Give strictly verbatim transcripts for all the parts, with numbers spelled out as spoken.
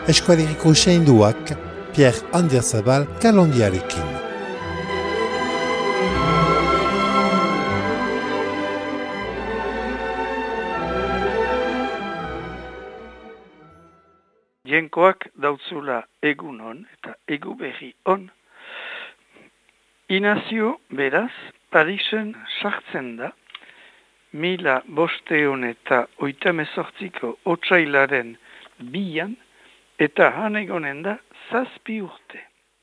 Eskualeriko seinduak Pierre Anderzabal kalondiarekin. Jenkoak dautzula egun on eta egu berri on. Inazio beraz Parisen sartzen da, mila bosteun eta oitamezortziko otsailaren bian, eta han egonen da zazpi urte.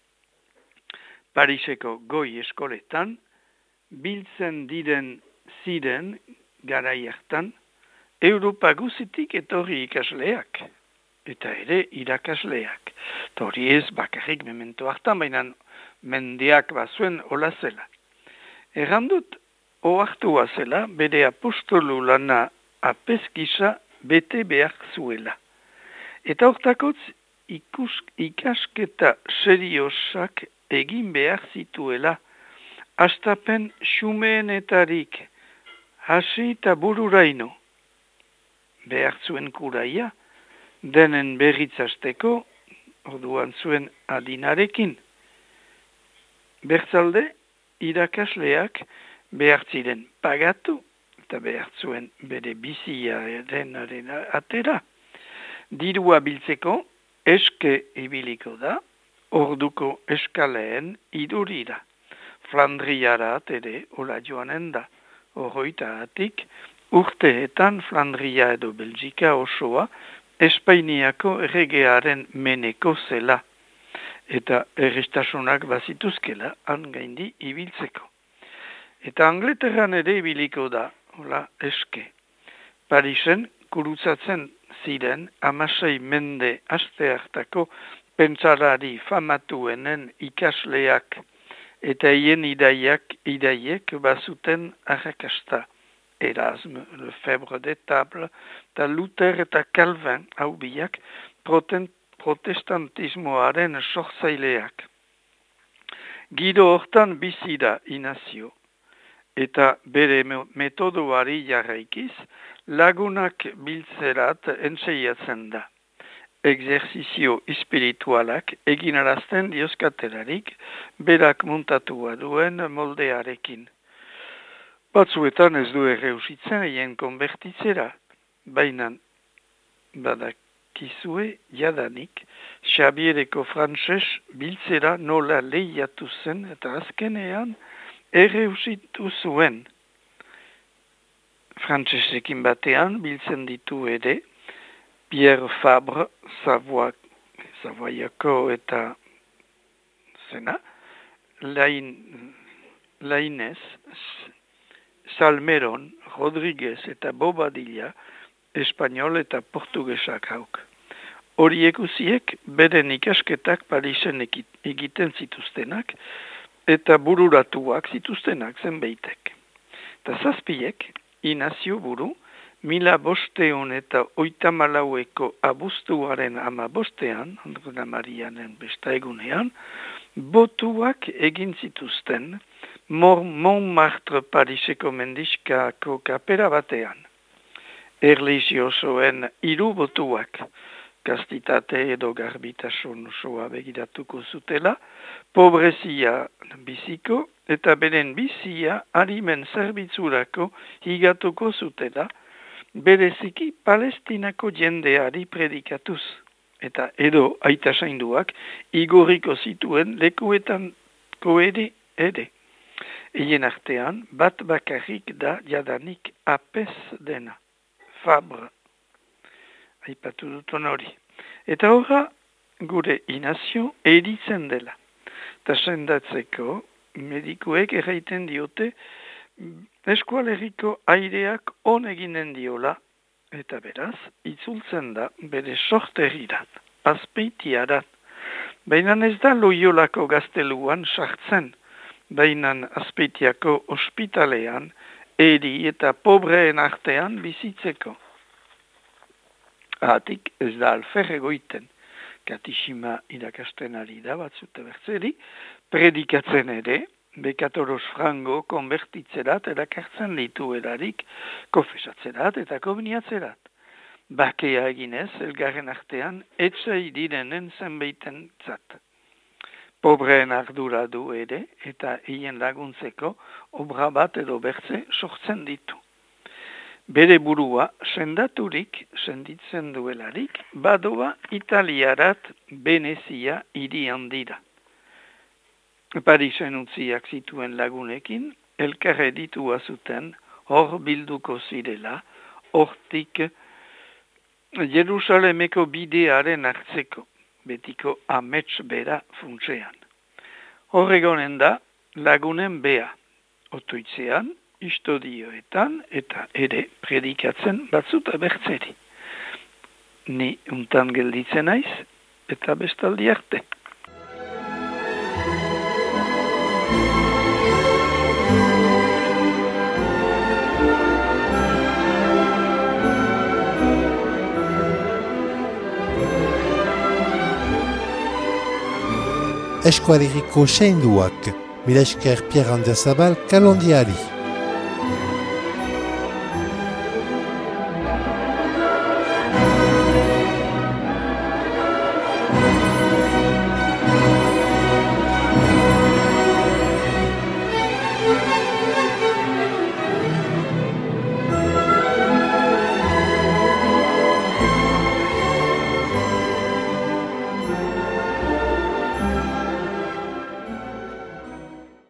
Pariseko goi eskoletan, biltzen diren ziren garai hartan, Europa guzitik etorri ikasleak, eta ere irakasleak. Hori ez bakarrik memento hartan, baina mendiak bazuen hola zela. Errandut, ohartua zela, bere apostolu lana apeskisa bete behar zuela. Eta hortakotz ikus, ikasketa seriosak egin behar zituela, astapen xumeenetarik hasi eta bururaino. Behar zuen kuraia, denen berritzasteko, orduan zuen adinarekin. Bertzalde, irakasleak behar ziren pagatu, eta behar zuen bere biziaren atera. Dirua biltzeko, eske ibiliko da, orduko eskaleen idurira. Flandriarat ere hola joanen da. Horroita atik, urteetan Flandria edo Belgika osoa, Espainiako erregearen meneko zela, eta errestasunak bazituzkela han gaindi ibiltzeko. Eta Angleterran ere ibiliko da, hola eske. Parisen kurutzatzen ziren amasei mende aste hartako pentsalari famatuenen ikasleak, eta hien idaiak idaiek bazuten arrakasta. Erasme, Lefebvre de Table, eta Luther eta Calvin hau biak protestantismoaren sortzaileak. Gido hortan bizi da Inazio, eta bere metodoari jarraikiz lagunak biltzerat entseiatzen da. Exerzizio espiritualak eginarazten dioskaterarik berak muntatua duen moldearekin. Batzuetan ez du erreusitzen egin konbertitzera, baina badakizue jadanik Xabiereko frantses biltzera nola lehiatu zen eta azkenean erreusitu zuen. Frantsesekin batean biltzen ditu ere Pierre Fabre, Savoiako eta zena, lain, lainez, Salmeron, Rodriguez eta Bobadilla, espanol eta portugesak hauk. Horiek uziek beren ikasketak Parisen egiten zituztenak eta bururatuak zituztenak zenbeitek. Eta zazpiek, Inazio buru, mila bosteun eta oitamalaueko abuztuaren ama bostean, Andrena Marianen besta egunean, botuak egin zituzten, Montmartre Pariseko mendiskako kapera batean. Erlijiosoen hiru botuak, kastitate edo garbitasun osoa begiratuko zutela, pobrezia biziko eta beren bizia arimen zerbitzurako higatuko zutela, bereziki Palestinako jendeari predikatuz, eta edo aita sainduak igorriko zituen lekuetan koede ere. Eien artean, bat bakarrik da jadanik apes dena, Fabre. Aipatu duton hori. Eta horra, gure Inazio eritzen dela. Ta sendatzeko, medikuek erraiten diote, eskualeriko aireak on eginen diola, eta beraz, itzultzen da bere sorterirat, azpeitiarat. Baina ez da Loiolako gazteluan sartzen, baina Azpeitiako ospitalean, eri eta pobreen artean bizitzeko. Ahatik ez da alferre goiten, katixima irakasten ari da batzute bertzeri, predikatzen ere, bekatoros frango konbertitzerat erakartzen ditu erarik, kofesatzerat eta kobniatzerat. bakea eginez, elgarren artean, etxai direnen zenbaiten zat. Pobreen ardura du ere, eta hien laguntzeko obra bat edo bertze sortzen ditu. Bere burua sendaturik, senditzen duelarik, badoa Italiarat Venezia hiri handira. Parisen utziak zituen lagunekin, elkarre ditua zuten, hor bilduko zirela, hortik Jerusalemeko bidearen hartzeko, betiko amets bera funtsean. Horregonen da lagunen bea, otoitzean, istodioetan eta ere predikatzen batzuta bertzeri. Ni untan gelditzen naiz eta bestaldi arte. Eskualeriko seinduak, mila esker Pierre Andersabal kalondiari.